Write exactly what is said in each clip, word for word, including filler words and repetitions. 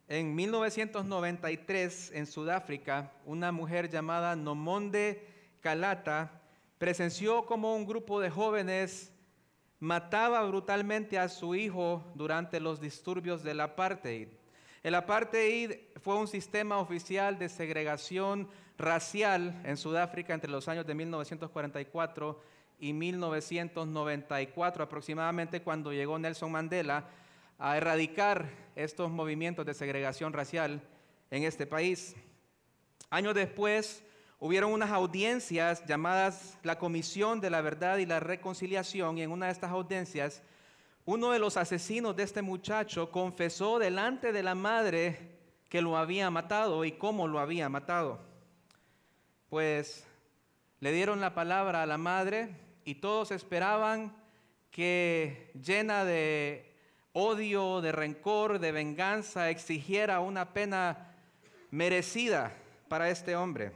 En mil novecientos noventa y tres, en Sudáfrica, una mujer llamada Nomonde Kalata presenció cómo un grupo de jóvenes mataba brutalmente a su hijo durante los disturbios del apartheid. El apartheid fue un sistema oficial de segregación racial en Sudáfrica entre los años de mil novecientos cuarenta y cuatro y mil novecientos noventa y cuatro aproximadamente, cuando llegó Nelson Mandela a erradicar estos movimientos de segregación racial en este país. Años después, hubieron unas audiencias llamadas la Comisión de la Verdad y la Reconciliación, y en una de estas audiencias, uno de los asesinos de este muchacho confesó delante de la madre que lo había matado y cómo lo había matado. Pues le dieron la palabra a la madre y todos esperaban que, llena de odio, de rencor, de venganza, exigiera una pena merecida para este hombre.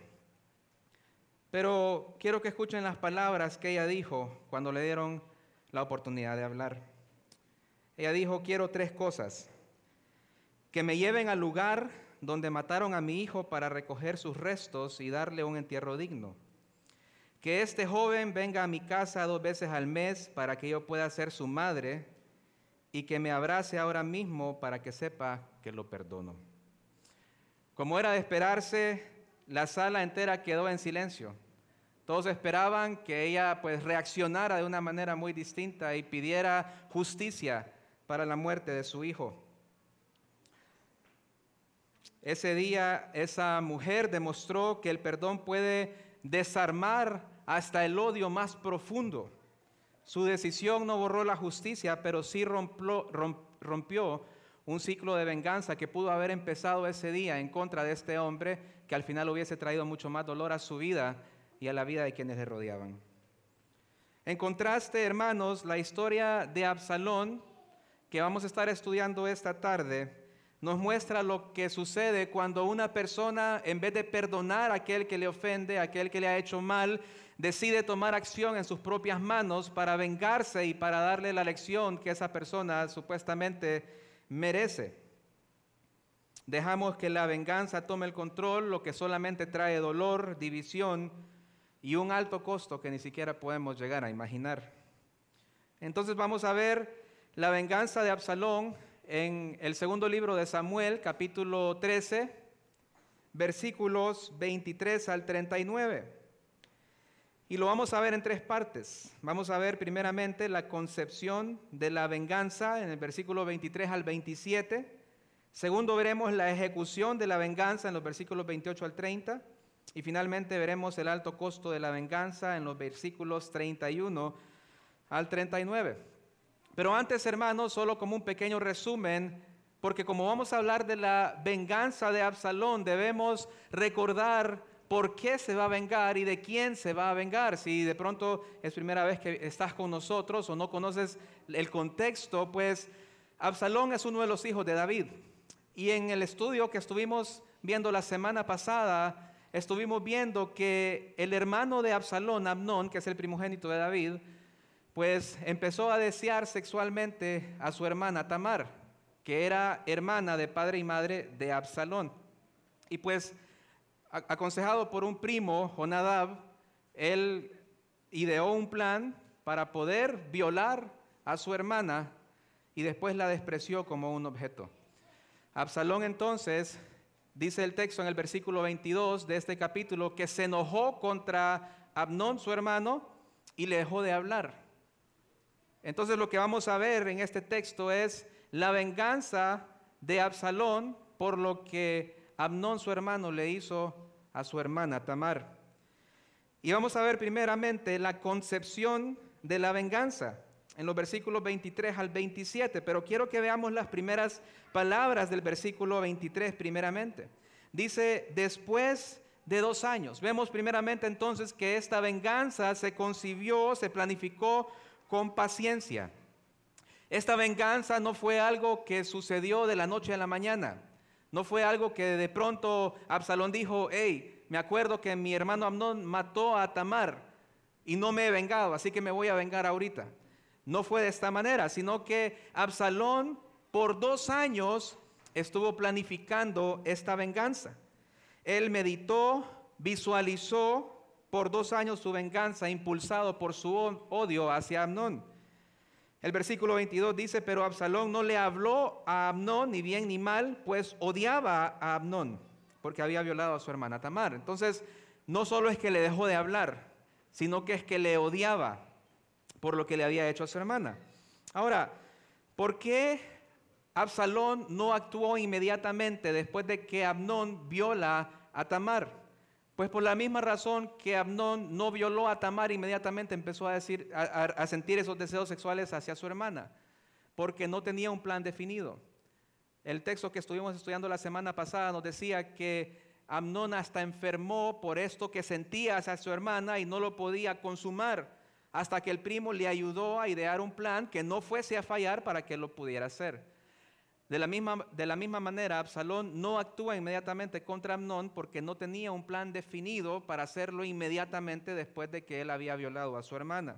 Pero quiero que escuchen las palabras que ella dijo cuando le dieron la oportunidad de hablar. Ella dijo: quiero tres cosas: que me lleven al lugar donde mataron a mi hijo para recoger sus restos y darle un entierro digno; que este joven venga a mi casa dos veces al mes para que yo pueda ser su madre; y que me abrace ahora mismo para que sepa que lo perdono. Como era de esperarse, la sala entera quedó en silencio. Todos esperaban que ella pues reaccionara de una manera muy distinta y pidiera justicia para la muerte de su hijo. Ese día, esa mujer demostró que el perdón puede desarmar hasta el odio más profundo. Su decisión no borró la justicia, pero sí rompió, rompió un ciclo de venganza que pudo haber empezado ese día en contra de este hombre, que al final hubiese traído mucho más dolor a su vida y a la vida de quienes le rodeaban. En contraste, hermanos, la historia de Absalón, que vamos a estar estudiando esta tarde, nos muestra lo que sucede cuando una persona, en vez de perdonar a aquel que le ofende, a aquel que le ha hecho mal, decide tomar acción en sus propias manos para vengarse y para darle la lección que esa persona supuestamente merece. Dejamos que la venganza tome el control, lo que solamente trae dolor, división y un alto costo que ni siquiera podemos llegar a imaginar. Entonces vamos a ver la venganza de Absalón en el segundo libro de Samuel, capítulo trece, versículos veintitrés al treinta y nueve. Y lo vamos a ver en tres partes. Vamos a ver primeramente la concepción de la venganza en el versículo veintitrés al veintisiete. Segundo, veremos la ejecución de la venganza en los versículos veintiocho al treinta. Y finalmente veremos el alto costo de la venganza en los versículos treinta y uno al treinta y nueve. Pero antes, hermanos, solo como un pequeño resumen, porque como vamos a hablar de la venganza de Absalón, debemos recordar por qué se va a vengar y de quién se va a vengar. Si de pronto es primera vez que estás con nosotros o no conoces el contexto, pues Absalón es uno de los hijos de David. Y en el estudio que estuvimos viendo la semana pasada, estuvimos viendo que el hermano de Absalón, Amnón, que es el primogénito de David, pues empezó a desear sexualmente a su hermana Tamar, que era hermana de padre y madre de Absalón. Y pues, aconsejado por un primo, Jonadab, él ideó un plan para poder violar a su hermana y después la despreció como un objeto. Absalón entonces, dice el texto en el versículo veintidós de este capítulo, que se enojó contra Amnón, su hermano, y le dejó de hablar. Entonces lo que vamos a ver en este texto es la venganza de Absalón por lo que Amnón, su hermano, le hizo a su hermana Tamar. Y vamos a ver primeramente la concepción de la venganza en los versículos veintitrés al veintisiete, pero quiero que veamos las primeras palabras del versículo veintitrés primeramente. Dice: después de dos años. Vemos primeramente entonces que esta venganza se concibió, se planificó con paciencia. Esta venganza no fue algo que sucedió de la noche a la mañana. No fue algo que de pronto Absalón dijo: hey, me acuerdo que mi hermano Amnón mató a Tamar y no me he vengado, así que me voy a vengar ahorita. No fue de esta manera, sino que Absalón por dos años estuvo planificando esta venganza. Él meditó, visualizó por dos años su venganza, impulsado por su odio hacia Amnón. El versículo veintidós dice, pero Absalón no le habló a Amnón ni bien ni mal, pues odiaba a Amnón, porque había violado a su hermana Tamar. Entonces, no solo es que le dejó de hablar, sino que es que le odiaba por lo que le había hecho a su hermana. Ahora, ¿por qué Absalón no actuó inmediatamente después de que Amnón viola a Tamar? Pues por la misma razón que Amnón no violó a Tamar, inmediatamente empezó a, decir, a, a, a sentir esos deseos sexuales hacia su hermana, porque no tenía un plan definido. El texto que estuvimos estudiando la semana pasada nos decía que Amnón hasta enfermó por esto que sentía hacia su hermana y no lo podía consumar, hasta que el primo le ayudó a idear un plan que no fuese a fallar para que lo pudiera hacer. De la misma, de la misma manera, Absalón no actúa inmediatamente contra Amnón porque no tenía un plan definido para hacerlo inmediatamente después de que él había violado a su hermana.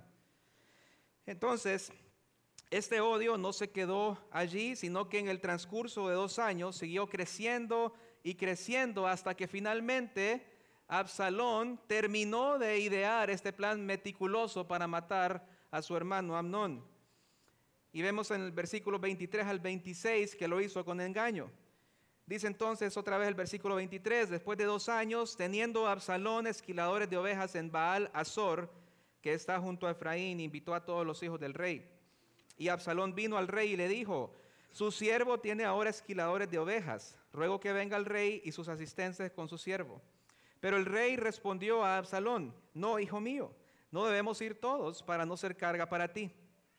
Entonces, este odio no se quedó allí, sino que en el transcurso de dos años siguió creciendo y creciendo hasta que finalmente Absalón terminó de idear este plan meticuloso para matar a su hermano Amnón. Y vemos en el versículo veintitrés al veintiséis que lo hizo con engaño. Dice entonces otra vez el versículo veintitrés, después de dos años, teniendo Absalón esquiladores de ovejas en Baal Azor, que está junto a Efraín, invitó a todos los hijos del rey. Y Absalón vino al rey y le dijo, su siervo tiene ahora esquiladores de ovejas, ruego que venga el rey y sus asistentes con su siervo. Pero el rey respondió a Absalón, no, hijo mío, no debemos ir todos para no ser carga para ti.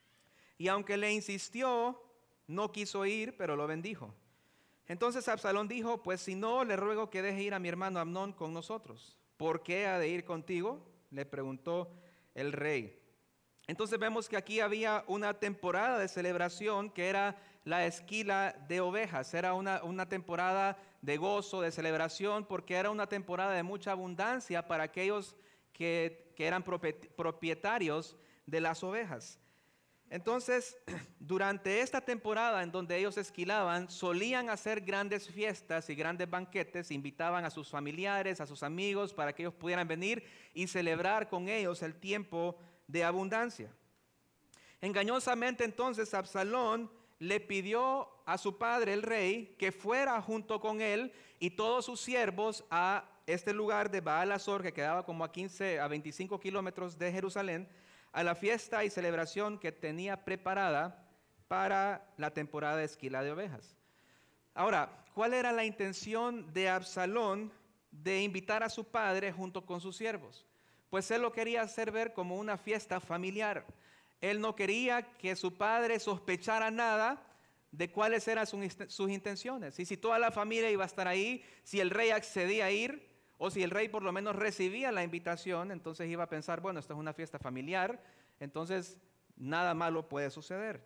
Y aunque le insistió, no quiso ir, pero lo bendijo. Entonces Absalón dijo, pues si no, le ruego que deje ir a mi hermano Amnón con nosotros. ¿Por qué ha de ir contigo?, le preguntó el rey. Entonces vemos que aquí había una temporada de celebración que era la esquila de ovejas. Era una, una temporada de gozo, de celebración, porque era una temporada de mucha abundancia para aquellos que, que eran propietarios de las ovejas. Entonces, durante esta temporada en donde ellos esquilaban, solían hacer grandes fiestas y grandes banquetes, invitaban a sus familiares, a sus amigos, para que ellos pudieran venir y celebrar con ellos el tiempo de abundancia. Engañosamente entonces Absalón le pidió a su padre el rey que fuera junto con él y todos sus siervos a este lugar de Baal Azor, que quedaba como a quince a veinticinco kilómetros de Jerusalén, a la fiesta y celebración que tenía preparada para la temporada de esquila de ovejas. Ahora, ¿cuál era la intención de Absalón de invitar a su padre junto con sus siervos? Pues él lo quería hacer ver como una fiesta familiar. Él no quería que su padre sospechara nada de cuáles eran sus intenciones. Y si toda la familia iba a estar ahí, si el rey accedía a ir, o si el rey por lo menos recibía la invitación, entonces iba a pensar, bueno, esto es una fiesta familiar, entonces nada malo puede suceder.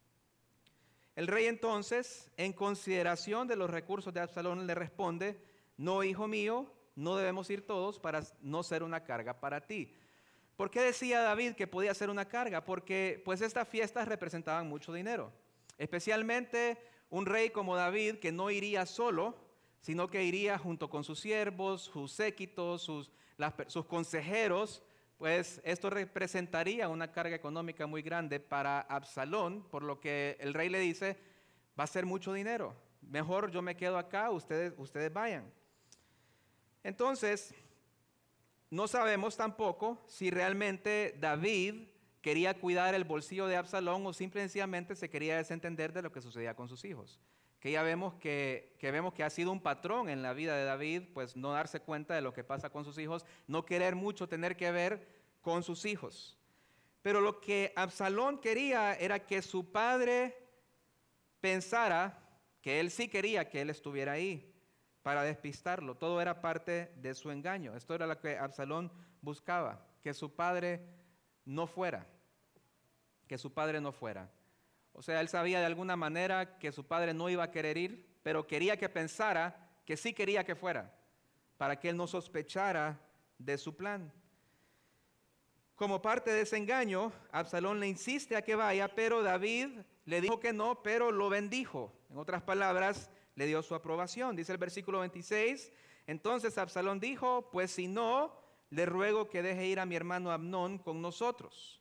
El rey entonces, en consideración de los recursos de Absalón, le responde, no, hijo mío, no debemos ir todos para no ser una carga para ti. ¿Por qué decía David que podía ser una carga? Porque pues estas fiestas representaban mucho dinero, especialmente un rey como David que no iría solo, sino que iría junto con sus siervos, sus séquitos, sus, las, sus consejeros, pues esto representaría una carga económica muy grande para Absalón, por lo que el rey le dice, va a ser mucho dinero, mejor yo me quedo acá, ustedes, ustedes vayan. Entonces, no sabemos tampoco si realmente David quería cuidar el bolsillo de Absalón o simplemente se quería desentender de lo que sucedía con sus hijos. Que ya vemos que, que vemos que ha sido un patrón en la vida de David, pues no darse cuenta de lo que pasa con sus hijos, no querer mucho tener que ver con sus hijos. Pero lo que Absalón quería era que su padre pensara que él sí quería que él estuviera ahí para despistarlo. Todo era parte de su engaño. Esto era lo que Absalón buscaba, que su padre no fuera, que su padre no fuera. O sea, él sabía de alguna manera que su padre no iba a querer ir, pero quería que pensara que sí quería que fuera, para que él no sospechara de su plan. Como parte de ese engaño, Absalón le insiste a que vaya, pero David le dijo que no, pero lo bendijo. En otras palabras, le dio su aprobación. Dice el versículo veintiséis, entonces Absalón dijo, pues si no, le ruego que deje ir a mi hermano Amnón con nosotros.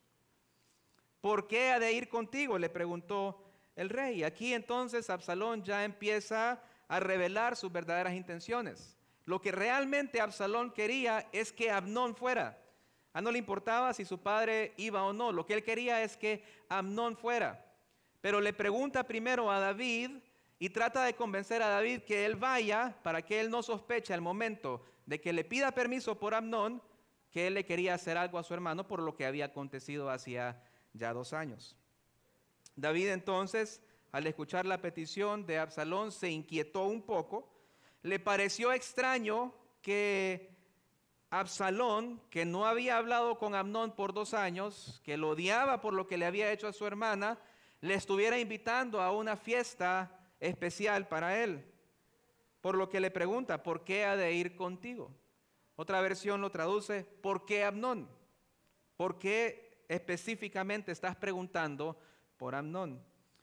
¿Por qué ha de ir contigo?, le preguntó el rey. Aquí entonces Absalón ya empieza a revelar sus verdaderas intenciones. Lo que realmente Absalón quería es que Amnón fuera. A no le importaba si su padre iba o no. Lo que él quería es que Amnón fuera. Pero le pregunta primero a David y trata de convencer a David que él vaya para que él no sospeche al momento de que le pida permiso por Amnón que él le quería hacer algo a su hermano por lo que había acontecido hacía ya dos años. David entonces, al escuchar la petición de Absalón, se inquietó un poco. Le pareció extraño que Absalón, que no había hablado con Amnón por dos años, que lo odiaba por lo que le había hecho a su hermana, le estuviera invitando a una fiesta especial para él. Por lo que le pregunta, ¿por qué ha de ir contigo? Otra versión lo traduce, ¿por qué Amnón? ¿Por qué específicamente estás preguntando por Amnón?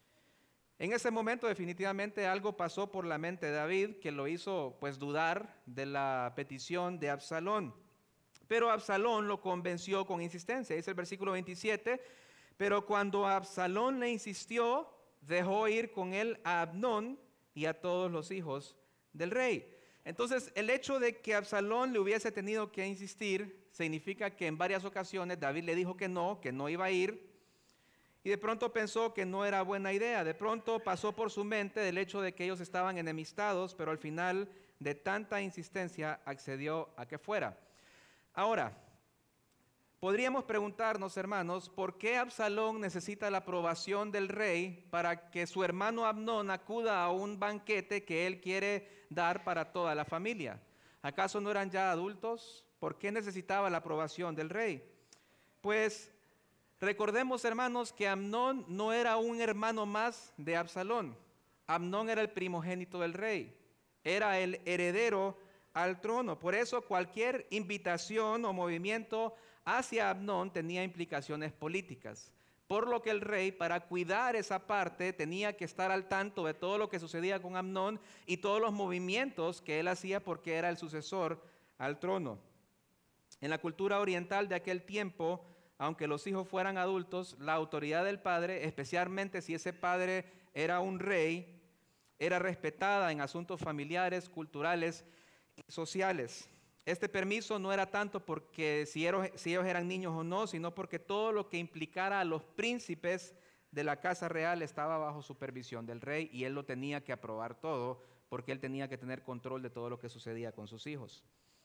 En ese momento definitivamente algo pasó por la mente de David que lo hizo pues dudar de la petición de Absalón. Pero Absalón lo convenció con insistencia. Dice el versículo veintisiete, pero cuando Absalón le insistió, dejó ir con él a Amnón y a todos los hijos del rey. Entonces el hecho de que Absalón le hubiese tenido que insistir significa que en varias ocasiones David le dijo que no, que no iba a ir. Y de pronto pensó que no era buena idea. De pronto pasó por su mente del hecho de que ellos estaban enemistados, pero al final de tanta insistencia accedió a que fuera. Ahora, podríamos preguntarnos, hermanos, ¿por qué Absalón necesita la aprobación del rey para que su hermano Amnón acuda a un banquete que él quiere dar para toda la familia? ¿Acaso no eran ya adultos? ¿Por qué necesitaba la aprobación del rey? Pues recordemos, hermanos, que Amnón no era un hermano más de Absalón. Amnón era el primogénito del rey, era el heredero al trono. Por eso cualquier invitación o movimiento hacia Amnón tenía implicaciones políticas. Por lo que el rey, para cuidar esa parte, tenía que estar al tanto de todo lo que sucedía con Amnón y todos los movimientos que él hacía porque era el sucesor al trono. En la cultura oriental de aquel tiempo, aunque los hijos fueran adultos, la autoridad del padre, especialmente si ese padre era un rey, era respetada en asuntos familiares, culturales y sociales. Este permiso no era tanto porque si ellos, si ellos eran niños o no, sino porque todo lo que implicara a los príncipes de la casa real estaba bajo supervisión del rey y él lo tenía que aprobar todo porque él tenía que tener control de todo lo que sucedía con sus hijos.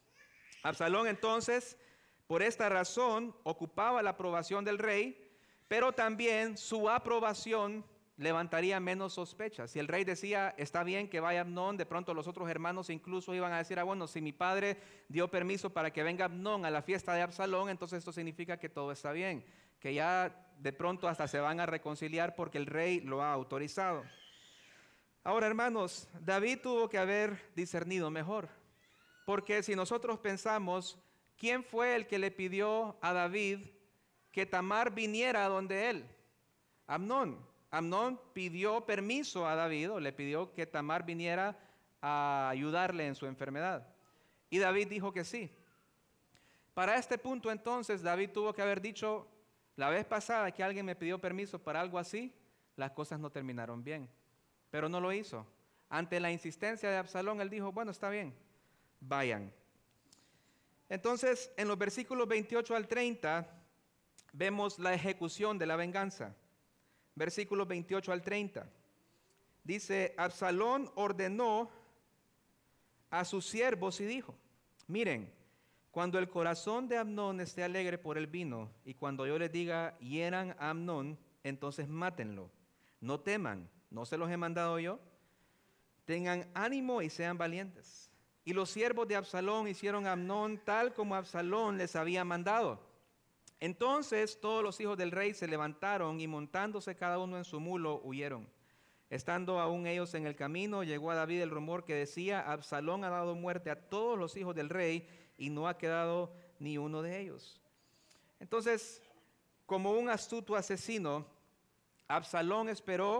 Absalón entonces, por esta razón, ocupaba la aprobación del rey, pero también su aprobación levantaría menos sospechas. Si el rey decía, está bien que vaya Amnón, de pronto los otros hermanos incluso iban a decir, ah, bueno, si mi padre dio permiso para que venga Amnón a la fiesta de Absalón, entonces esto significa que todo está bien, que ya de pronto hasta se van a reconciliar porque el rey lo ha autorizado. Ahora, hermanos, David tuvo que haber discernido mejor, porque si nosotros pensamos, ¿quién fue el que le pidió a David que Tamar viniera a donde él? Amnón. Amnón pidió permiso a David, o le pidió que Tamar viniera a ayudarle en su enfermedad. Y David dijo que sí. Para este punto entonces David tuvo que haber dicho, la vez pasada que alguien me pidió permiso para algo así, las cosas no terminaron bien. Pero no lo hizo. Ante la insistencia de Absalón, él dijo, bueno, está bien, vayan. Entonces, en los versículos veintiocho al treinta, vemos la ejecución de la venganza. Versículos veintiocho al treinta. Dice, Absalón ordenó a sus siervos y dijo, miren, cuando el corazón de Amnón esté alegre por el vino, y cuando yo les diga, hieran a Amnón, entonces mátenlo. No teman, ¿no se los he mandado yo? Tengan ánimo y sean valientes. Y los siervos de Absalón hicieron a Amnón tal como Absalón les había mandado. Entonces todos los hijos del rey se levantaron y montándose cada uno en su mulo, huyeron. Estando aún ellos en el camino, llegó a David el rumor que decía, Absalón ha dado muerte a todos los hijos del rey y no ha quedado ni uno de ellos. Entonces, como un astuto asesino, Absalón esperó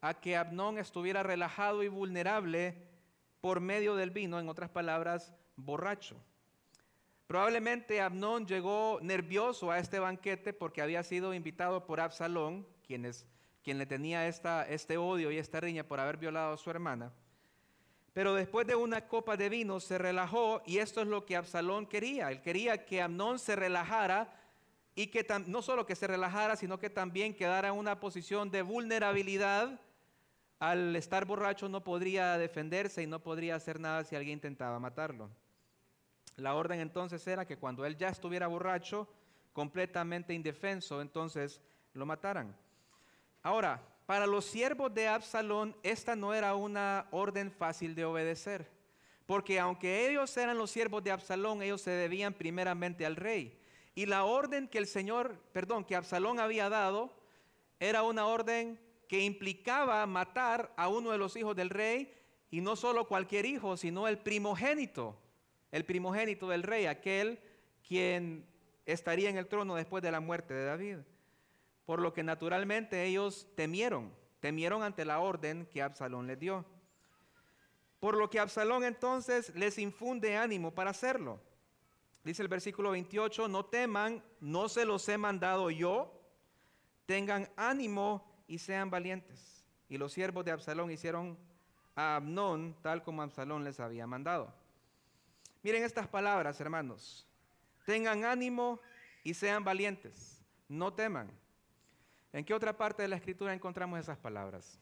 a que Amnón estuviera relajado y vulnerable por medio del vino, en otras palabras, borracho. Probablemente Amnón llegó nervioso a este banquete porque había sido invitado por Absalón, quien, es, quien le tenía esta, este odio y esta riña por haber violado a su hermana. Pero después de una copa de vino se relajó, y esto es lo que Absalón quería. Él quería que Amnón se relajara, y que tam- no solo que se relajara, sino que también quedara en una posición de vulnerabilidad. Al estar borracho no podría defenderse y no podría hacer nada si alguien intentaba matarlo. La orden entonces era que cuando él ya estuviera borracho, completamente indefenso, entonces lo mataran. Ahora, para los siervos de Absalón, esta no era una orden fácil de obedecer, porque aunque ellos eran los siervos de Absalón, ellos se debían primeramente al rey. Y la orden que el Señor, perdón, que Absalón había dado, era una orden que implicaba matar a uno de los hijos del rey, y no solo cualquier hijo, sino el primogénito, el primogénito del rey, aquel quien estaría en el trono después de la muerte de David. Por lo que naturalmente ellos temieron, temieron ante la orden que Absalón les dio. Por lo que Absalón entonces les infunde ánimo para hacerlo. Dice el versículo veintiocho, no teman, no se los he mandado yo, tengan ánimo y sean valientes. Y los siervos de Absalón hicieron a Amnón tal como Absalón les había mandado. Miren estas palabras, hermanos. Tengan ánimo y sean valientes. No teman. ¿En qué otra parte de la Escritura encontramos esas palabras?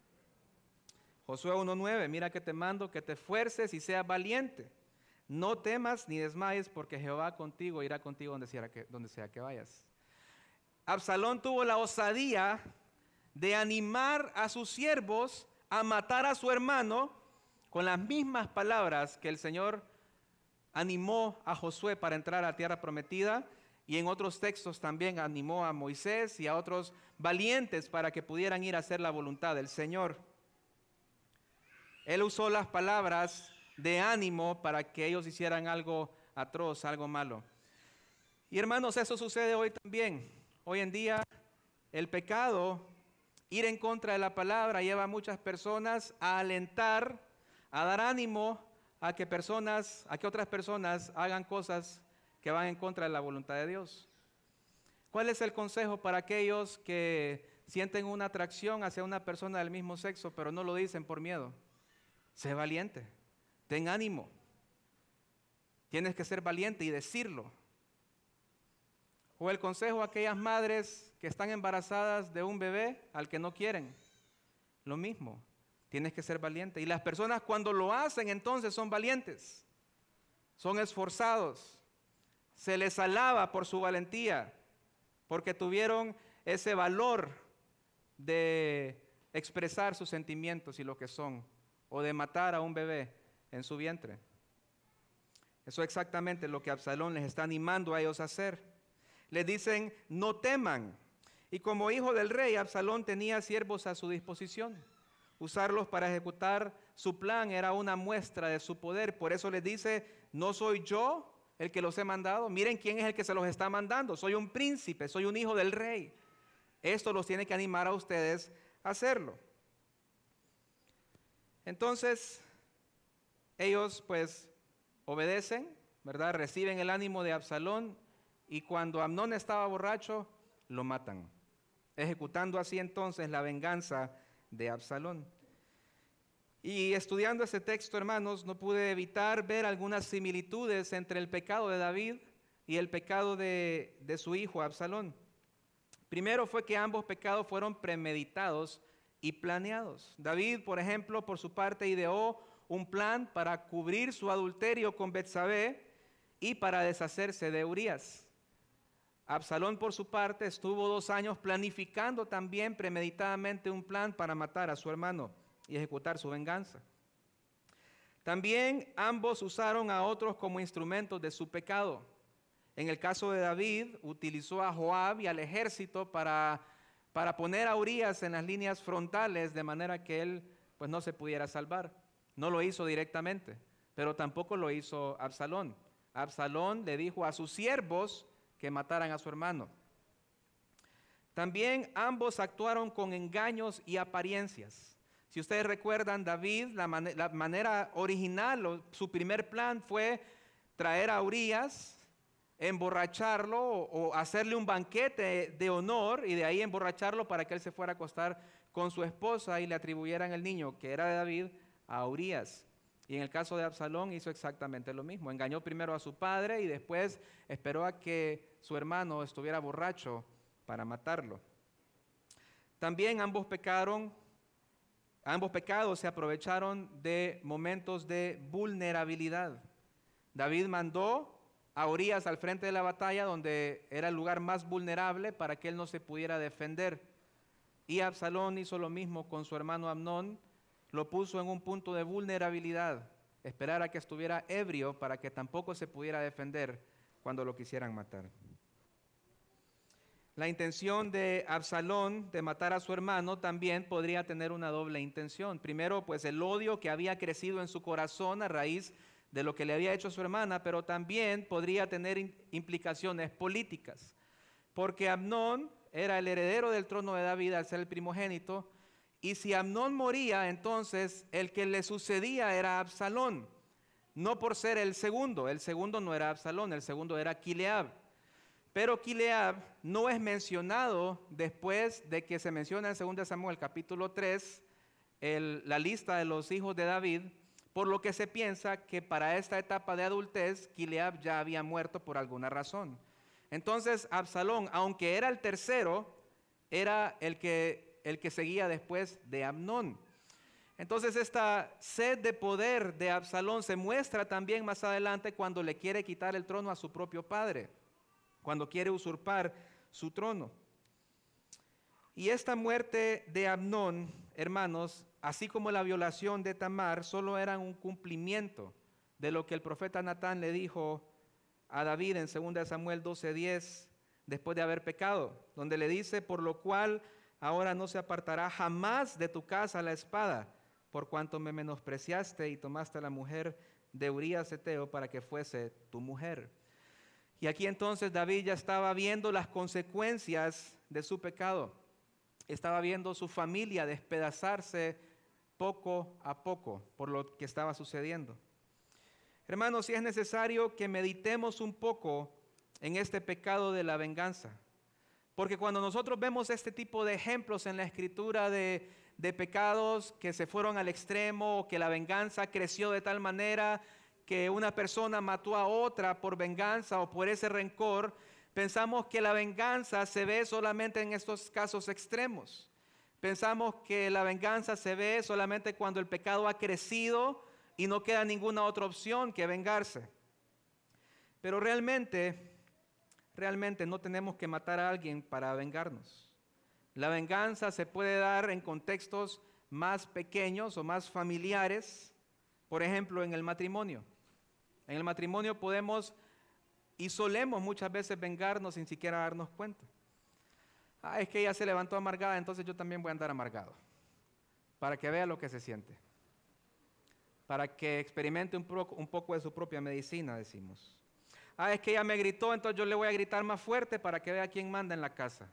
Josué uno nueve, mira que te mando que te esfuerces y seas valiente. No temas ni desmayes, porque Jehová contigo irá contigo donde sea que, donde sea que vayas. Absalón tuvo la osadía de animar a sus siervos a matar a su hermano con las mismas palabras que el Señor animó a Josué para entrar a la tierra prometida, y en otros textos también animó a Moisés y a otros valientes para que pudieran ir a hacer la voluntad del Señor. Él usó las palabras de ánimo para que ellos hicieran algo atroz, algo malo. Y hermanos, eso sucede hoy también. Hoy en día el pecado, ir en contra de la palabra, lleva a muchas personas a alentar, a dar ánimo a que personas, a que otras personas hagan cosas que van en contra de la voluntad de Dios. ¿Cuál es el consejo para aquellos que sienten una atracción hacia una persona del mismo sexo, pero no lo dicen por miedo? Sé valiente, ten ánimo. Tienes que ser valiente y decirlo. O el consejo a aquellas madres que están embarazadas de un bebé al que no quieren. Lo mismo, tienes que ser valiente. Y las personas cuando lo hacen entonces son valientes, son esforzados. Se les alaba por su valentía, porque tuvieron ese valor de expresar sus sentimientos y lo que son, o de matar a un bebé en su vientre. Eso es exactamente lo que Absalón les está animando a ellos a hacer. Les dicen, no teman. Y como hijo del rey, Absalón tenía siervos a su disposición. Usarlos para ejecutar su plan era una muestra de su poder. Por eso les dice, no soy yo el que los he mandado. Miren quién es el que se los está mandando. Soy un príncipe, soy un hijo del rey. Esto los tiene que animar a ustedes a hacerlo. Entonces, ellos pues obedecen, ¿verdad? Reciben el ánimo de Absalón, y cuando Amnón estaba borracho, lo matan, ejecutando así entonces la venganza de Absalón. Y estudiando ese texto, hermanos, no pude evitar ver algunas similitudes entre el pecado de David y el pecado de, de su hijo Absalón. Primero fue que ambos pecados fueron premeditados y planeados. David, por ejemplo, por su parte ideó un plan para cubrir su adulterio con Betsabé y para deshacerse de Urías. Absalón, por su parte, estuvo dos años planificando también premeditadamente un plan para matar a su hermano y ejecutar su venganza. También ambos usaron a otros como instrumentos de su pecado. En el caso de David, utilizó a Joab y al ejército para, para poner a Urías en las líneas frontales de manera que él pues, no se pudiera salvar. No lo hizo directamente, pero tampoco lo hizo Absalón. Absalón le dijo a sus siervos que mataran a su hermano. También ambos actuaron con engaños y apariencias. Si ustedes recuerdan, David, la, man- la manera original, o su primer plan fue traer a Urías, emborracharlo o, o hacerle un banquete de honor y de ahí emborracharlo para que él se fuera a acostar con su esposa y le atribuyeran el niño que era de David a Urías. Y en el caso de Absalón hizo exactamente lo mismo. Engañó primero a su padre y después esperó a que su hermano estuviera borracho para matarlo. También ambos pecaron, ambos pecados se aprovecharon de momentos de vulnerabilidad. David mandó a Urías al frente de la batalla, donde era el lugar más vulnerable para que él no se pudiera defender. Y Absalón hizo lo mismo con su hermano Amnón, lo puso en un punto de vulnerabilidad, esperar a que estuviera ebrio para que tampoco se pudiera defender cuando lo quisieran matar. La intención de Absalón de matar a su hermano también podría tener una doble intención. Primero, pues el odio que había crecido en su corazón a raíz de lo que le había hecho su hermana, pero también podría tener implicaciones políticas, porque Amnón era el heredero del trono de David al ser el primogénito, y si Amnón moría, entonces el que le sucedía era Absalón, no por ser el segundo, el segundo no era Absalón, el segundo era Kileab. Pero Kileab no es mencionado después de que se menciona en segundo de Samuel capítulo tres, el, la lista de los hijos de David, por lo que se piensa que para esta etapa de adultez, Kileab ya había muerto por alguna razón. Entonces Absalón, aunque era el tercero, era el que, el que seguía después de Amnón. Entonces esta sed de poder de Absalón se muestra también más adelante cuando le quiere quitar el trono a su propio padre, cuando quiere usurpar su trono. Y esta muerte de Amnón, hermanos, así como la violación de Tamar, solo eran un cumplimiento de lo que el profeta Natán le dijo a David en segunda de Samuel doce diez, después de haber pecado, donde le dice: por lo cual ahora no se apartará jamás de tu casa la espada, por cuanto me menospreciaste y tomaste a la mujer de Urías Heteo para que fuese tu mujer. Y aquí entonces David ya estaba viendo las consecuencias de su pecado. Estaba viendo su familia despedazarse poco a poco por lo que estaba sucediendo. Hermanos, si es necesario que meditemos un poco en este pecado de la venganza, porque cuando nosotros vemos este tipo de ejemplos en la Escritura de, de pecados que se fueron al extremo, que la venganza creció de tal manera que una persona mató a otra por venganza o por ese rencor, pensamos que la venganza se ve solamente en estos casos extremos. Pensamos que la venganza se ve solamente cuando el pecado ha crecido y no queda ninguna otra opción que vengarse. Pero realmente, realmente no tenemos que matar a alguien para vengarnos. La venganza se puede dar en contextos más pequeños o más familiares, por ejemplo, en el matrimonio. En el matrimonio podemos y solemos muchas veces vengarnos sin siquiera darnos cuenta. Ah, es que ella se levantó amargada, entonces yo también voy a andar amargado, para que vea lo que se siente, para que experimente un poco, un poco de su propia medicina, decimos. Ah, es que ella me gritó, entonces yo le voy a gritar más fuerte para que vea quién manda en la casa.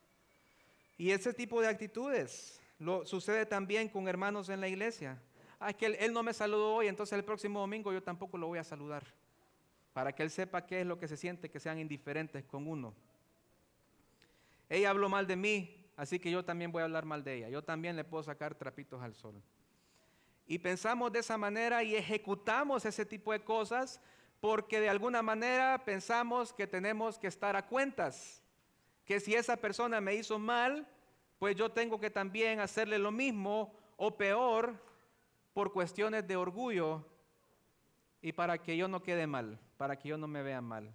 Y ese tipo de actitudes lo sucede también con hermanos en la iglesia. Ah, es que él, él no me saludó hoy, entonces el próximo domingo yo tampoco lo voy a saludar, para que él sepa qué es lo que se siente que sean indiferentes con uno. Ella habló mal de mí, así que yo también voy a hablar mal de ella. Yo también le puedo sacar trapitos al sol. Y pensamos de esa manera y ejecutamos ese tipo de cosas porque de alguna manera pensamos que tenemos que estar a cuentas, que si esa persona me hizo mal, pues yo tengo que también hacerle lo mismo o peor por cuestiones de orgullo y para que yo no quede mal, para que yo no me vea mal.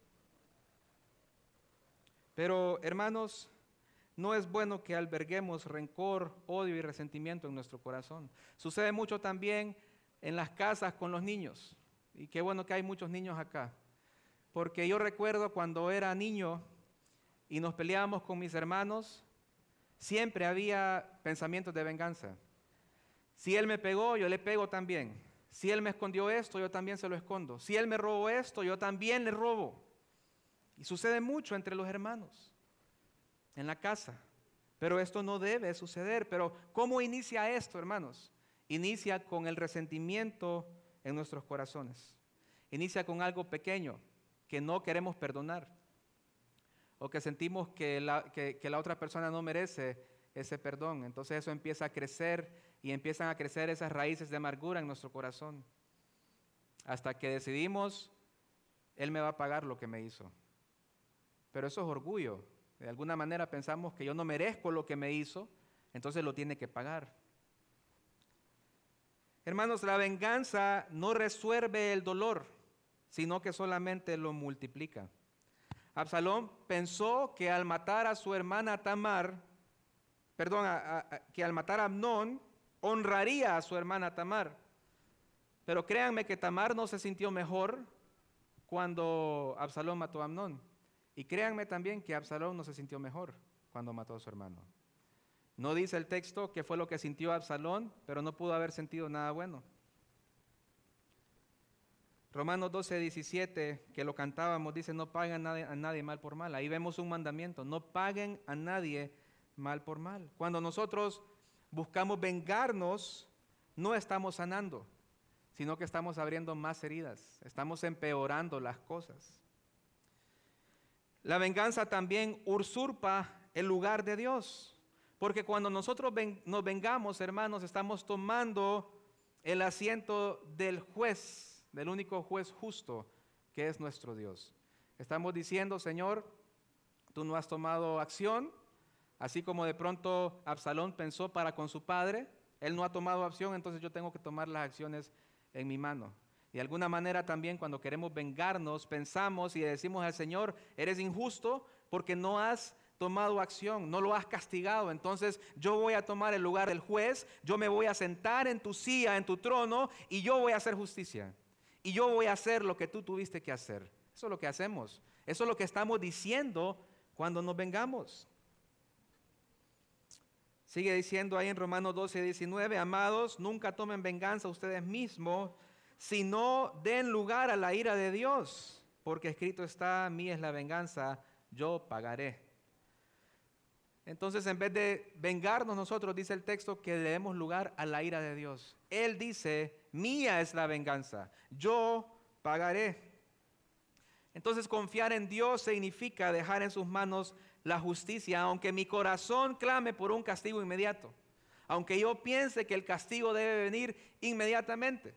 Pero, hermanos, no es bueno que alberguemos rencor, odio y resentimiento en nuestro corazón. Sucede mucho también en las casas con los niños. Y qué bueno que hay muchos niños acá. Porque yo recuerdo cuando era niño y nos peleábamos con mis hermanos, siempre había pensamientos de venganza. Si él me pegó, yo le pego también. Si él me escondió esto, yo también se lo escondo. Si él me robó esto, yo también le robo. Y sucede mucho entre los hermanos. en la casa. Pero esto no debe suceder. Pero ¿cómo inicia esto, hermanos? Inicia con el resentimiento en nuestros corazones. Inicia con algo pequeño que no queremos perdonar, o que sentimos que la, que, que la otra persona no merece ese perdón. Entonces eso empieza a crecer y empiezan a crecer esas raíces de amargura en nuestro corazón, hasta que decidimos, Él me va a pagar lo que me hizo. Pero eso es orgullo. De alguna manera pensamos que yo no merezco lo que me hizo, entonces lo tiene que pagar. Hermanos, la venganza no resuelve el dolor, sino que solamente lo multiplica. Absalón pensó que al matar a su hermana Tamar, perdón, a, a, a, que al matar a Amnón, honraría a su hermana Tamar. Pero créanme que Tamar no se sintió mejor cuando Absalón mató a Amnón. Y créanme también que Absalón no se sintió mejor cuando mató a su hermano. No dice el texto qué fue lo que sintió Absalón, pero no pudo haber sentido nada bueno. Romanos doce, diecisiete, que lo cantábamos, dice: no paguen a nadie, a nadie mal por mal. Ahí vemos un mandamiento: no paguen a nadie mal por mal. Cuando nosotros buscamos vengarnos, no estamos sanando, sino que estamos abriendo más heridas, estamos empeorando las cosas. La venganza también usurpa el lugar de Dios, porque cuando nosotros ven, nos vengamos, hermanos, estamos tomando el asiento del juez, del único juez justo, que es nuestro Dios. Estamos diciendo: Señor, tú no has tomado acción, así como de pronto Absalón pensó para con su padre, él no ha tomado acción, entonces yo tengo que tomar las acciones en mi mano. Y de alguna manera también cuando queremos vengarnos, pensamos y decimos al Señor: eres injusto porque no has tomado acción, no lo has castigado, entonces yo voy a tomar el lugar del juez, yo me voy a sentar en tu silla, en tu trono, y yo voy a hacer justicia. Y yo voy a hacer lo que tú tuviste que hacer. Eso es lo que hacemos. Eso es lo que estamos diciendo cuando nos vengamos. Sigue diciendo ahí en Romanos doce, diecinueve: amados, nunca tomen venganza ustedes mismos, sino den lugar a la ira de Dios, porque escrito está: mía es la venganza, yo pagaré. Entonces, en vez de vengarnos nosotros, dice el texto que le demos lugar a la ira de Dios. Él dice: mía es la venganza, yo pagaré. Entonces, confiar en Dios significa dejar en sus manos la justicia, aunque mi corazón clame por un castigo inmediato, aunque yo piense que el castigo debe venir inmediatamente.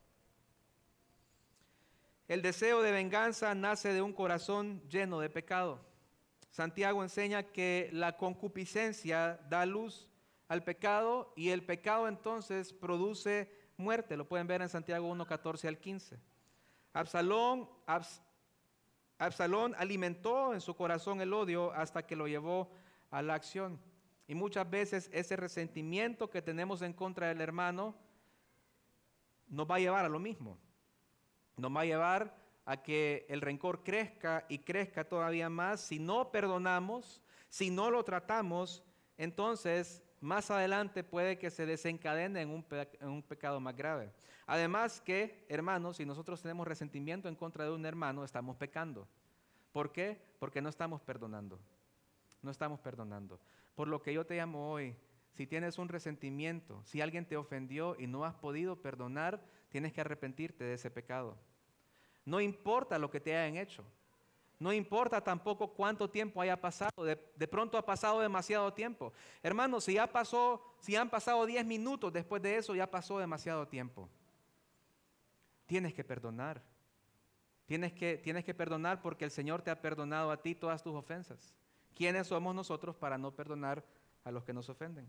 El deseo de venganza nace de un corazón lleno de pecado. Santiago enseña que la concupiscencia da luz al pecado y el pecado entonces produce muerte. Lo pueden ver en Santiago uno, catorce al quince. Absalón, Abs, Absalón alimentó en su corazón el odio hasta que lo llevó a la acción. Y muchas veces ese resentimiento que tenemos en contra del hermano nos va a llevar a lo mismo. Nos va a llevar a que el rencor crezca y crezca todavía más. Si no perdonamos, si no lo tratamos, entonces más adelante puede que se desencadene en un, pe- en un pecado más grave. Además que, hermanos, si nosotros tenemos resentimiento en contra de un hermano, estamos pecando. ¿Por qué? Porque no estamos perdonando. No estamos perdonando. Por lo que yo te llamo hoy, si tienes un resentimiento, si alguien te ofendió y no has podido perdonar, tienes que arrepentirte de ese pecado. No importa lo que te hayan hecho. No importa tampoco cuánto tiempo haya pasado. De, de pronto ha pasado demasiado tiempo. Hermanos, si ya pasó, si han pasado diez minutos después de eso, ya pasó demasiado tiempo. Tienes que perdonar. Tienes que, tienes que perdonar porque el Señor te ha perdonado a ti todas tus ofensas. ¿Quiénes somos nosotros para no perdonar a los que nos ofenden?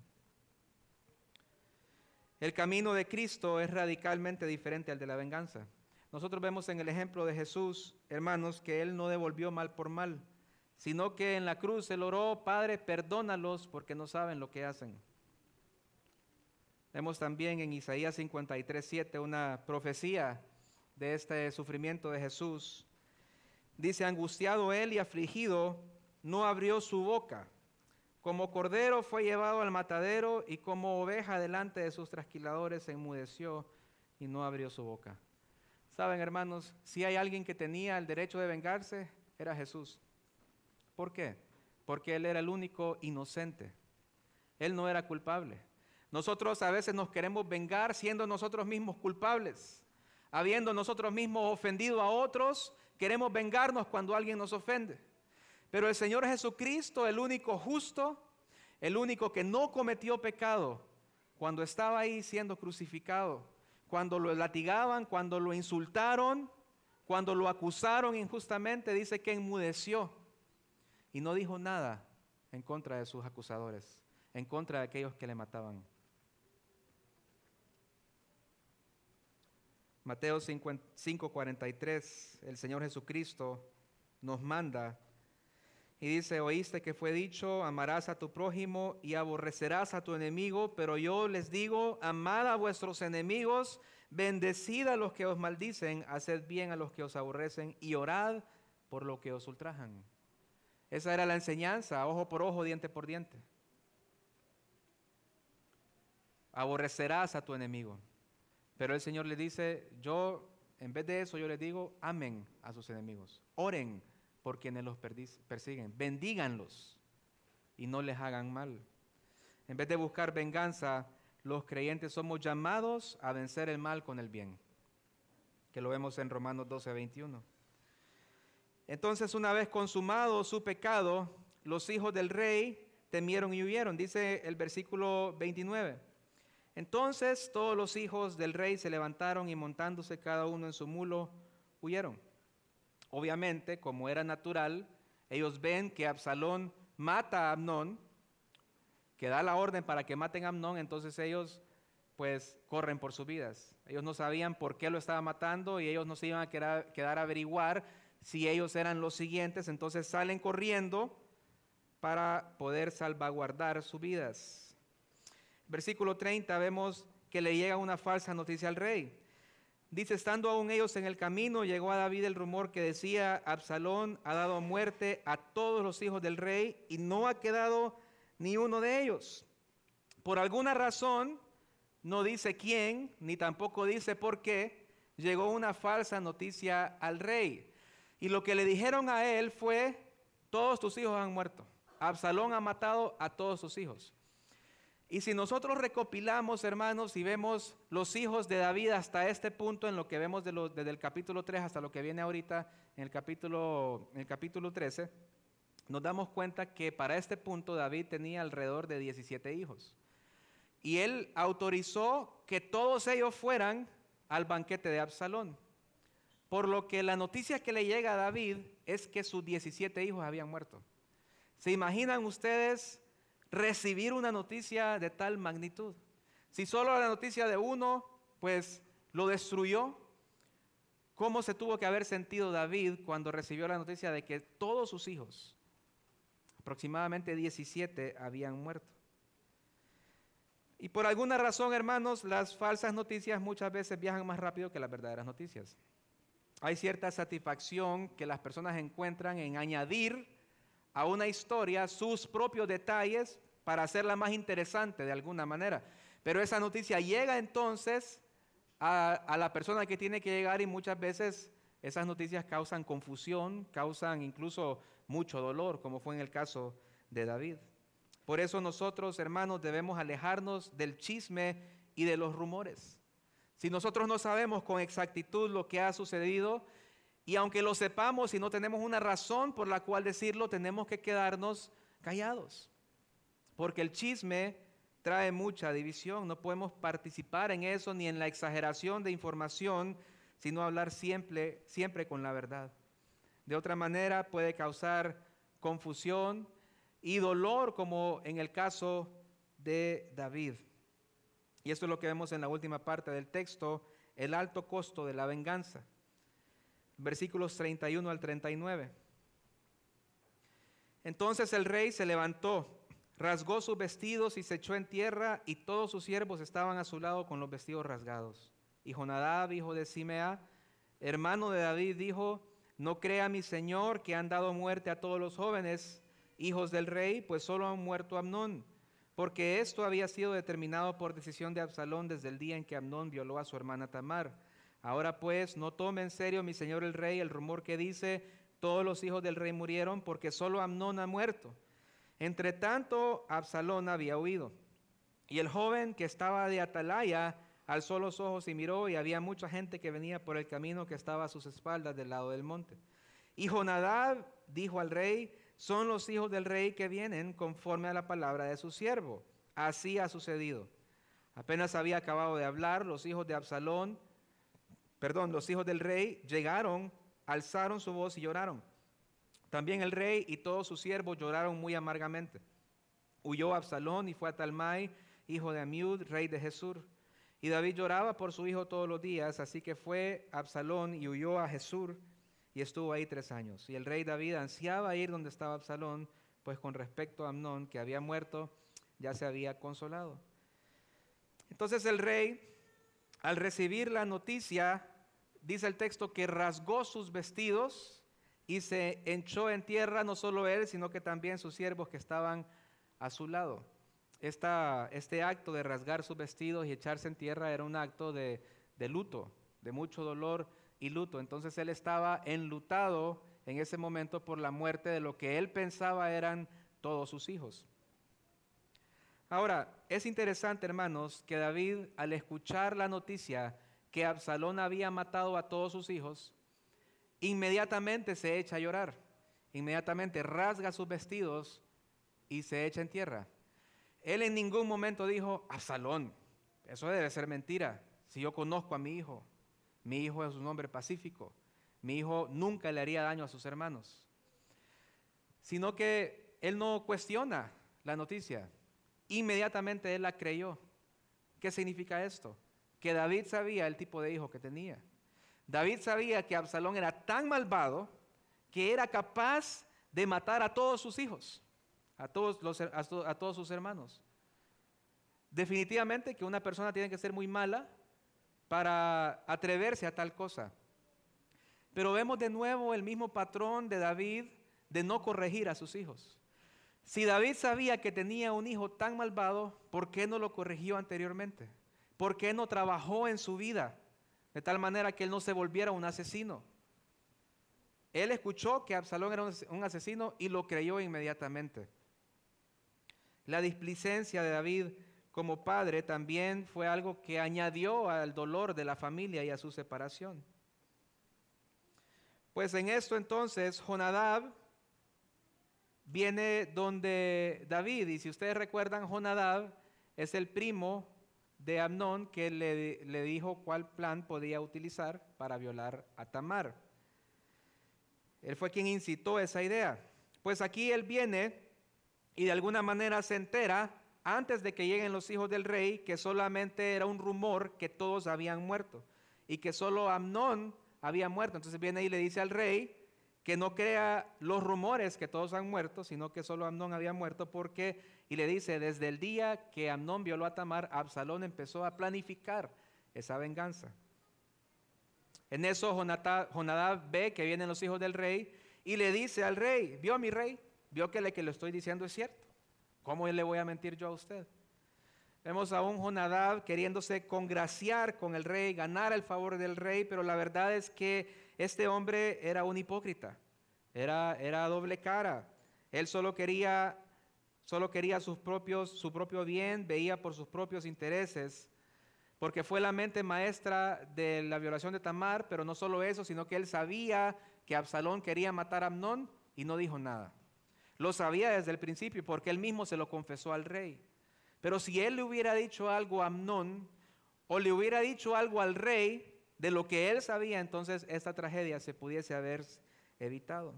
El camino de Cristo es radicalmente diferente al de la venganza. Nosotros vemos en el ejemplo de Jesús, hermanos, que Él no devolvió mal por mal, sino que en la cruz Él oró: Padre, perdónalos porque no saben lo que hacen. Vemos también en Isaías cincuenta y tres, siete una profecía de este sufrimiento de Jesús. Dice: angustiado Él y afligido, no abrió su boca. Como cordero fue llevado al matadero y como oveja delante de sus trasquiladores se enmudeció y no abrió su boca. Saben, hermanos, si hay alguien que tenía el derecho de vengarse, era Jesús. ¿Por qué? porque él era el único inocente. Él no era culpable. Nosotros a veces nos queremos vengar siendo nosotros mismos culpables. Habiendo nosotros mismos ofendido a otros, queremos vengarnos cuando alguien nos ofende. Pero el Señor Jesucristo, el único justo, el único que no cometió pecado, cuando estaba ahí siendo crucificado, cuando lo latigaban, cuando lo insultaron, cuando lo acusaron injustamente, dice que enmudeció y no dijo nada en contra de sus acusadores, en contra de aquellos que le mataban. Mateo cinco cuarenta y tres, el Señor Jesucristo nos manda y dice: oíste que fue dicho, amarás a tu prójimo y aborrecerás a tu enemigo, pero yo les digo, amad a vuestros enemigos, bendecid a los que os maldicen, haced bien a los que os aborrecen y orad por los que os ultrajan. Esa era la enseñanza, ojo por ojo, diente por diente. Aborrecerás a tu enemigo. Pero el Señor le dice, yo, en vez de eso, yo les digo, amen a sus enemigos. Oren por quienes los persiguen. Bendíganlos y no les hagan mal. En vez de buscar venganza, los creyentes somos llamados a vencer el mal con el bien, que lo vemos en Romanos doce veintiuno. Entonces, una vez consumado su pecado, los hijos del rey temieron y huyeron. Dice el versículo veintinueve. Entonces todos los hijos del rey se levantaron y montándose cada uno en su mulo, huyeron. Obviamente, como era natural, ellos ven que Absalón mata a Amnón, que da la orden para que maten a Amnón, entonces ellos pues corren por sus vidas. Ellos no sabían por qué lo estaba matando y ellos no se iban a quedar, quedar a averiguar si ellos eran los siguientes, entonces salen corriendo para poder salvaguardar sus vidas. Versículo treinta, vemos que le llega una falsa noticia al rey. Dice, estando aún ellos en el camino, llegó a David el rumor que decía, Absalón ha dado muerte a todos los hijos del rey y no ha quedado ni uno de ellos. Por alguna razón, no dice quién, ni tampoco dice por qué, llegó una falsa noticia al rey. Y lo que le dijeron a él fue, todos tus hijos han muerto. Absalón ha matado a todos sus hijos. Y si nosotros recopilamos, hermanos, y vemos los hijos de David hasta este punto, en lo que vemos de los, desde el capítulo tres hasta lo que viene ahorita en el capítulo, en el capítulo trece, nos damos cuenta que para este punto David tenía alrededor de diecisiete hijos. Y él autorizó que todos ellos fueran al banquete de Absalón. Por lo que la noticia que le llega a David es que sus diecisiete hijos habían muerto. ¿Se imaginan ustedes recibir una noticia de tal magnitud? Si solo la noticia de uno, pues lo destruyó, ¿cómo se tuvo que haber sentido David cuando recibió la noticia de que todos sus hijos, aproximadamente diecisiete, habían muerto? Y por alguna razón, hermanos, las falsas noticias muchas veces viajan más rápido que las verdaderas noticias. Hay cierta satisfacción que las personas encuentran en añadir a una historia sus propios detalles para hacerla más interesante de alguna manera. Pero esa noticia llega entonces a, a la persona que tiene que llegar y muchas veces esas noticias causan confusión, causan incluso mucho dolor, como fue en el caso de David. Por eso nosotros, hermanos, debemos alejarnos del chisme y de los rumores. Si nosotros no sabemos con exactitud lo que ha sucedido, y aunque lo sepamos y no tenemos una razón por la cual decirlo, tenemos que quedarnos callados. Porque el chisme trae mucha división. No podemos participar en eso ni en la exageración de información, sino hablar siempre, siempre con la verdad. De otra manera puede causar confusión y dolor, como en el caso de David. Y esto es lo que vemos en la última parte del texto, el alto costo de la venganza. Versículos treinta y uno al treinta y nueve. Entonces el rey se levantó, rasgó sus vestidos y se echó en tierra, y todos sus siervos estaban a su lado con los vestidos rasgados. Y Jonadab, hijo de Simea, hermano de David, dijo, no crea mi señor que han dado muerte a todos los jóvenes, hijos del rey, pues solo han muerto a Amnón, porque esto había sido determinado por decisión de Absalón desde el día en que Amnón violó a su hermana Tamar. Ahora pues, no tome en serio mi señor el rey el rumor que dice, todos los hijos del rey murieron, porque solo Amnón ha muerto. Entre tanto, Absalón había huido, y el joven que estaba de atalaya alzó los ojos y miró, y había mucha gente que venía por el camino que estaba a sus espaldas del lado del monte. Y Jonadab dijo al rey: son los hijos del rey que vienen conforme a la palabra de su siervo. Así ha sucedido. Apenas había acabado de hablar, los hijos de Absalón, perdón, los hijos del rey llegaron, alzaron su voz y lloraron. También el rey y todos sus siervos lloraron muy amargamente. Huyó Absalón y fue a Talmai, hijo de Amiud, rey de Gesur. Y David lloraba por su hijo todos los días, así que fue Absalón y huyó a Gesur y estuvo ahí tres años. Y el rey David ansiaba ir donde estaba Absalón, pues con respecto a Amnón, que había muerto, ya se había consolado. Entonces el rey, al recibir la noticia, dice el texto que rasgó sus vestidos y se echó en tierra, no solo él, sino que también sus siervos que estaban a su lado. Esta, este acto de rasgar sus vestidos y echarse en tierra era un acto de, de luto, de mucho dolor y luto. Entonces él estaba enlutado en ese momento por la muerte de lo que él pensaba eran todos sus hijos. Ahora, es interesante, hermanos, que David, al escuchar la noticia que Absalón había matado a todos sus hijos, inmediatamente se echa a llorar, inmediatamente rasga sus vestidos y se echa en tierra. Él en ningún momento dijo: Absalón, eso debe ser mentira, si yo conozco a mi hijo, mi hijo es un hombre pacífico, mi hijo nunca le haría daño a sus hermanos. Sino que él no cuestiona la noticia, inmediatamente él la creyó. ¿Qué significa esto? Que David sabía el tipo de hijo que tenía. David sabía que Absalón era tan malvado que era capaz de matar a todos sus hijos, a todos, los, a, a todos sus hermanos. Definitivamente que una persona tiene que ser muy mala para atreverse a tal cosa. Pero vemos de nuevo el mismo patrón de David de no corregir a sus hijos. Si David sabía que tenía un hijo tan malvado, ¿por qué no lo corrigió anteriormente? ¿Por qué no trabajó en su vida de tal manera que él no se volviera un asesino? Él escuchó que Absalón era un asesino y lo creyó inmediatamente. La displicencia de David como padre también fue algo que añadió al dolor de la familia y a su separación. Pues en esto entonces Jonadab viene donde David, y si ustedes recuerdan, Jonadab es el primo de Amnón que le, le dijo cuál plan podía utilizar para violar a Tamar. Él fue quien incitó esa idea. Pues aquí él viene y de alguna manera se entera, antes de que lleguen los hijos del rey, que solamente era un rumor que todos habían muerto y que solo Amnón había muerto. Entonces viene y le dice al rey que no crea los rumores que todos han muerto, sino que solo Amnón había muerto, porque, y le dice, desde el día que Amnón violó a Tamar, Absalón empezó a planificar esa venganza. En eso Jonadab, Jonadab ve que vienen los hijos del rey y le dice al rey: ¿vio a mi rey? ¿Vio que lo que le estoy diciendo es cierto? ¿Cómo le voy a mentir yo a usted? Vemos a un Jonadab queriéndose congraciar con el rey, ganar el favor del rey, pero la verdad es que este hombre era un hipócrita, era, era doble cara. Él solo quería, solo quería sus propios, su propio bien, veía por sus propios intereses, porque fue la mente maestra de la violación de Tamar, pero no solo eso, sino que él sabía que Absalón quería matar a Amnón y no dijo nada. Lo sabía desde el principio porque él mismo se lo confesó al rey. Pero si él le hubiera dicho algo a Amnón o le hubiera dicho algo al rey de lo que él sabía, entonces esta tragedia se pudiese haber evitado.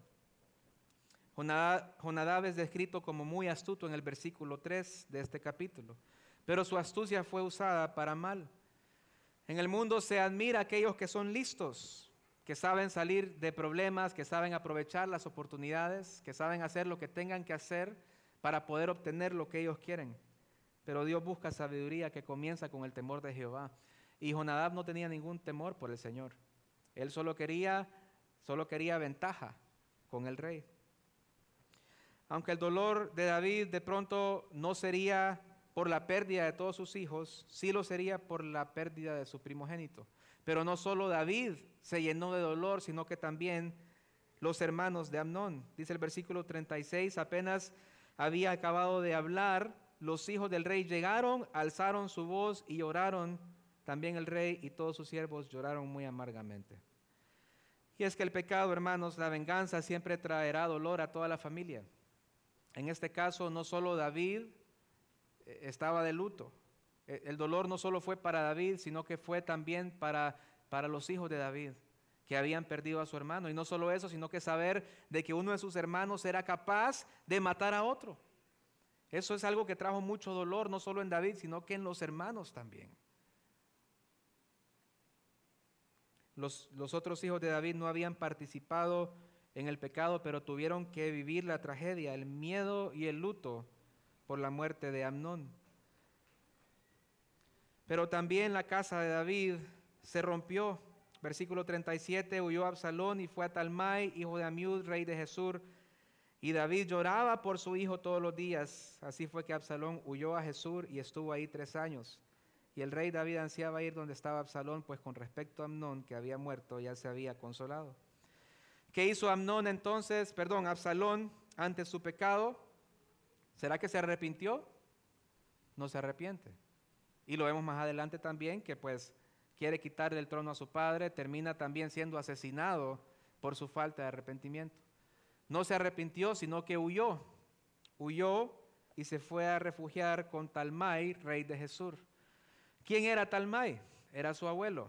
Jonadab, Jonadab es descrito como muy astuto en el versículo tres de este capítulo, pero su astucia fue usada para mal. En el mundo se admira a aquellos que son listos, que saben salir de problemas, que saben aprovechar las oportunidades, que saben hacer lo que tengan que hacer para poder obtener lo que ellos quieren. Pero Dios busca sabiduría que comienza con el temor de Jehová. Y Jonadab no tenía ningún temor por el Señor. Él solo quería, solo quería ventaja con el rey. Aunque el dolor de David de pronto no sería por la pérdida de todos sus hijos, sí lo sería por la pérdida de su primogénito. Pero no solo David se llenó de dolor, sino que también los hermanos de Amnón. Dice el versículo treinta y seis, apenas había acabado de hablar, los hijos del rey llegaron, alzaron su voz y lloraron. También el rey y todos sus siervos lloraron muy amargamente. Y es que el pecado, hermanos, la venganza siempre traerá dolor a toda la familia. En este caso, no solo David estaba de luto. El dolor no solo fue para David, sino que fue también para, para los hijos de David, que habían perdido a su hermano. Y no solo eso, sino que saber de que uno de sus hermanos era capaz de matar a otro. Eso es algo que trajo mucho dolor, no solo en David, sino que en los hermanos también. Los, los otros hijos de David no habían participado en el pecado, pero tuvieron que vivir la tragedia, el miedo y el luto por la muerte de Amnón. Pero también la casa de David se rompió. Versículo treinta y siete, huyó Absalón y fue a Talmai, hijo de Amiud, rey de Gesur. Y David lloraba por su hijo todos los días. Así fue que Absalón huyó a Gesur y estuvo ahí tres años. Y el rey David ansiaba ir donde estaba Absalón, pues con respecto a Amnón, que había muerto, ya se había consolado. ¿Qué hizo Amnón entonces, perdón, Absalón, ante su pecado? ¿Será que se arrepintió? No se arrepiente. Y lo vemos más adelante también, que pues quiere quitarle el trono a su padre, termina también siendo asesinado por su falta de arrepentimiento. No se arrepintió, sino que huyó. Huyó y se fue a refugiar con Talmai, rey de Gesur. ¿Quién era Talmai? Era su abuelo.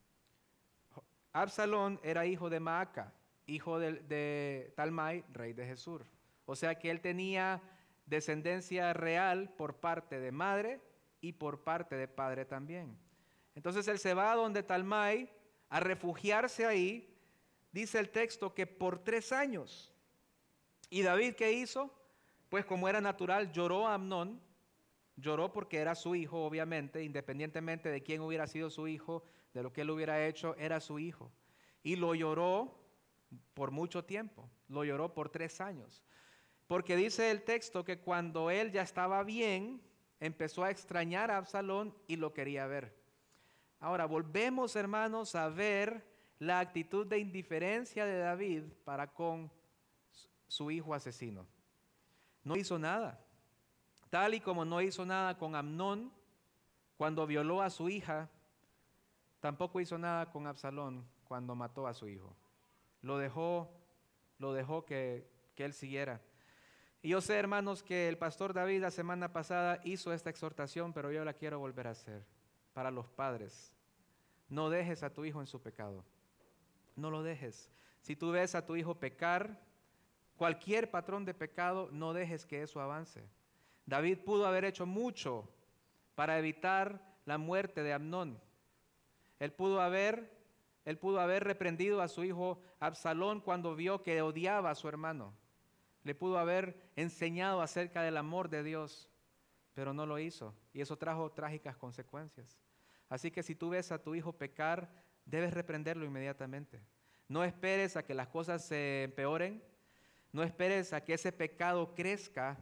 Absalón era hijo de Maaca, hijo de, de Talmai, rey de Gesur. O sea que él tenía descendencia real por parte de madre y por parte de padre también. Entonces él se va donde Talmai a refugiarse ahí. Dice el texto que por tres años. ¿Y David qué hizo? Pues como era natural, lloró a Amnón. Lloró porque era su hijo, obviamente, independientemente de quién hubiera sido su hijo, de lo que él hubiera hecho, era su hijo. Y lo lloró por mucho tiempo, lo lloró por tres años. Porque dice el texto que cuando él ya estaba bien, empezó a extrañar a Absalón y lo quería ver. Ahora, volvemos, hermanos, a ver la actitud de indiferencia de David para con su hijo asesino. No hizo nada. Tal y como no hizo nada con Amnón cuando violó a su hija, tampoco hizo nada con Absalón cuando mató a su hijo. Lo dejó, lo dejó que, que él siguiera. Y yo sé, hermanos, que el pastor David la semana pasada hizo esta exhortación, pero yo la quiero volver a hacer para los padres. No dejes a tu hijo en su pecado. No lo dejes. Si tú ves a tu hijo pecar, cualquier patrón de pecado, no dejes que eso avance. David pudo haber hecho mucho para evitar la muerte de Amnón. Él pudo haber, él pudo haber reprendido a su hijo Absalón cuando vio que odiaba a su hermano. Le pudo haber enseñado acerca del amor de Dios, pero no lo hizo. Y eso trajo trágicas consecuencias. Así que si tú ves a tu hijo pecar, debes reprenderlo inmediatamente. No esperes a que las cosas se empeoren. No esperes a que ese pecado crezca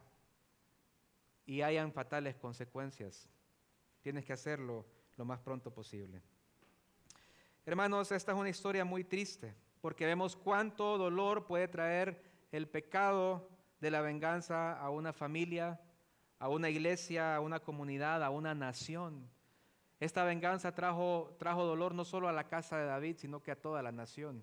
y hayan fatales consecuencias. Tienes que hacerlo lo más pronto posible. Hermanos, esta es una historia muy triste, porque vemos cuánto dolor puede traer el pecado de la venganza a una familia, a una iglesia, a una comunidad, a una nación. Esta venganza trajo, trajo dolor no solo a la casa de David, sino que a toda la nación.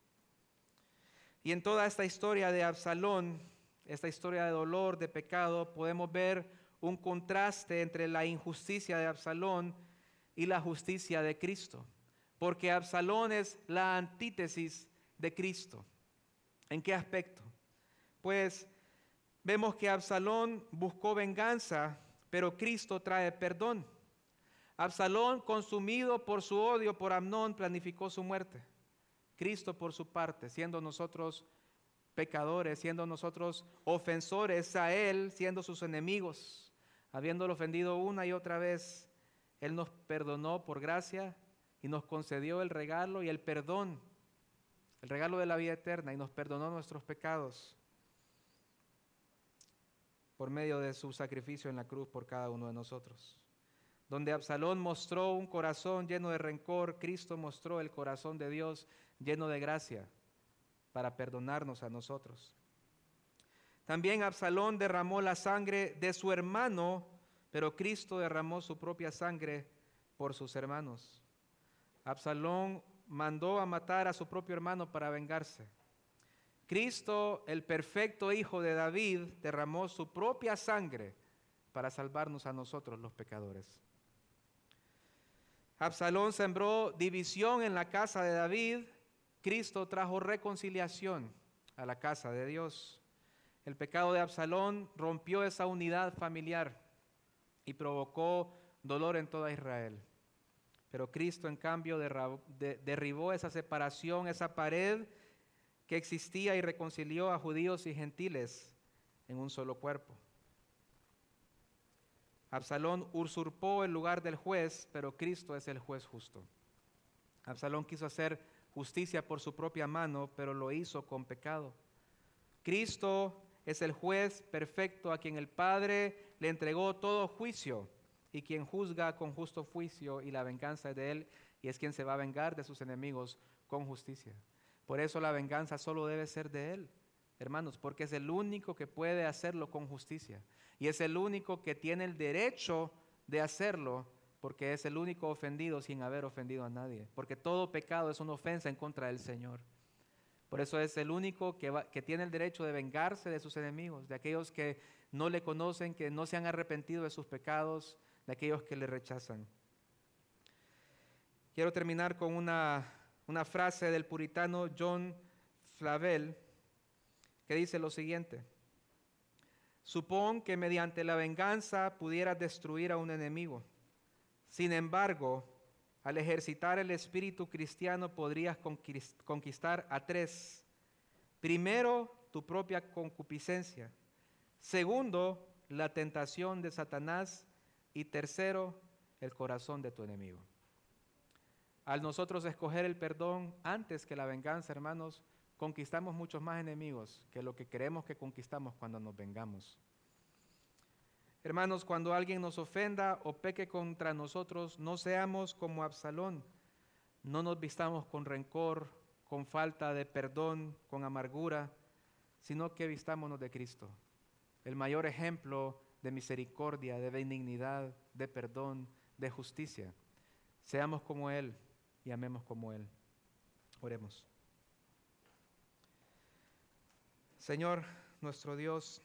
Y en toda esta historia de Absalón, esta historia de dolor, de pecado, podemos ver un contraste entre la injusticia de Absalón y la justicia de Cristo. Porque Absalón es la antítesis de Cristo. ¿En qué aspecto? Pues vemos que Absalón buscó venganza, pero Cristo trae perdón. Absalón, consumido por su odio por Amnón, planificó su muerte. Cristo, por su parte, siendo nosotros pecadores, siendo nosotros ofensores a Él, siendo sus enemigos, habiéndolo ofendido una y otra vez, Él nos perdonó por gracia y nos concedió el regalo y el perdón, el regalo de la vida eterna, y nos perdonó nuestros pecados por medio de su sacrificio en la cruz por cada uno de nosotros. Donde Absalón mostró un corazón lleno de rencor, Cristo mostró el corazón de Dios lleno de gracia para perdonarnos a nosotros. También Absalón derramó la sangre de su hermano, pero Cristo derramó su propia sangre por sus hermanos. Absalón mandó a matar a su propio hermano para vengarse. Cristo, el perfecto hijo de David, derramó su propia sangre para salvarnos a nosotros los pecadores. Absalón sembró división en la casa de David. Cristo trajo reconciliación a la casa de Dios. El pecado de Absalón rompió esa unidad familiar y provocó dolor en toda Israel. Pero Cristo, en cambio, derribó esa separación, esa pared que existía, y reconcilió a judíos y gentiles en un solo cuerpo. Absalón usurpó el lugar del juez, pero Cristo es el juez justo. Absalón quiso hacer justicia por su propia mano, pero lo hizo con pecado. Cristo es el juez perfecto a quien el Padre le entregó todo juicio, y quien juzga con justo juicio, y la venganza es de Él, y es quien se va a vengar de sus enemigos con justicia. Por eso la venganza solo debe ser de Él, hermanos, porque es el único que puede hacerlo con justicia, y es el único que tiene el derecho de hacerlo, porque es el único ofendido sin haber ofendido a nadie, porque todo pecado es una ofensa en contra del Señor. Por eso es el único que, va, que tiene el derecho de vengarse de sus enemigos, de aquellos que no le conocen, que no se han arrepentido de sus pecados, de aquellos que le rechazan. Quiero terminar con una, una frase del puritano John Flavel, que dice lo siguiente: supón que mediante la venganza pudieras destruir a un enemigo. Sin embargo, al ejercitar el espíritu cristiano podrías conquistar a tres. Primero, tu propia concupiscencia. Segundo, la tentación de Satanás. Y tercero, el corazón de tu enemigo. Al nosotros escoger el perdón antes que la venganza, hermanos, conquistamos muchos más enemigos que lo que creemos que conquistamos cuando nos vengamos. Hermanos, cuando alguien nos ofenda o peque contra nosotros, no seamos como Absalón. No nos vistamos con rencor, con falta de perdón, con amargura, sino que vistámonos de Cristo, el mayor ejemplo de misericordia, de benignidad, de perdón, de justicia. Seamos como Él y amemos como Él. Oremos. Señor, nuestro Dios,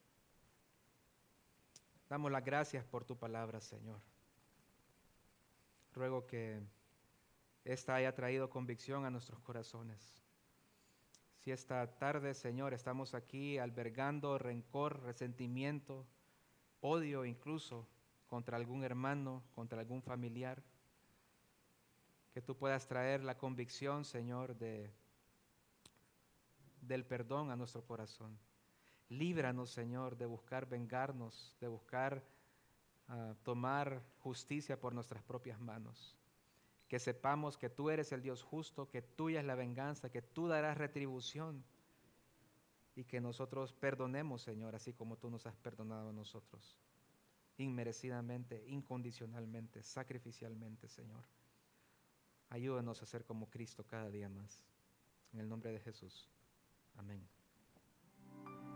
damos las gracias por tu palabra, Señor. Ruego que esta haya traído convicción a nuestros corazones. Si esta tarde, Señor, estamos aquí albergando rencor, resentimiento, odio incluso contra algún hermano, contra algún familiar, que tú puedas traer la convicción, Señor, de, del perdón a nuestro corazón. Líbranos, Señor, de buscar vengarnos, de buscar uh, tomar justicia por nuestras propias manos. Que sepamos que tú eres el Dios justo, que tuya es la venganza, que tú darás retribución, y que nosotros perdonemos, Señor, así como tú nos has perdonado a nosotros, inmerecidamente, incondicionalmente, sacrificialmente, Señor. Ayúdanos a ser como Cristo cada día más. En el nombre de Jesús. Amén.